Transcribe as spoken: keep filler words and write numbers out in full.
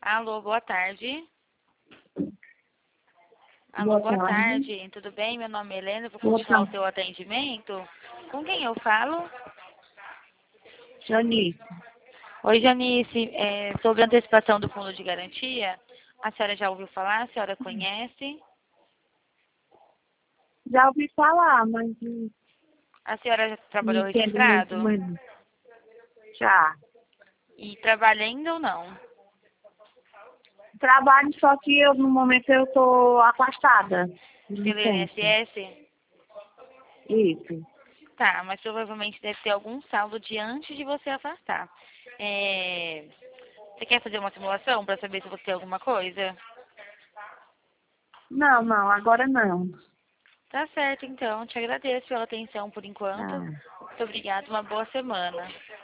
Alô, boa tarde. Alô, boa, boa tarde. tarde. Tudo bem? Meu nome é Helena, vou continuar o seu atendimento. Com quem eu falo? Janice. Oi, Janice. É, sobre a antecipação do fundo de garantia, a senhora já ouviu falar? A senhora conhece? Já ouvi falar, mas A senhora já trabalhou não entendo muito, registrado? mano. Já. E trabalha ainda ou não? Trabalho, só que eu, no momento eu tô afastada. de Pelo licença. I N S S? Isso. Tá, mas provavelmente deve ter algum saldo de antes de você afastar. É... Você quer fazer uma simulação para saber se você tem alguma coisa? Não, não, agora não. Tá certo, então. Te agradeço pela atenção por enquanto. Ah. Muito obrigada. Uma boa semana.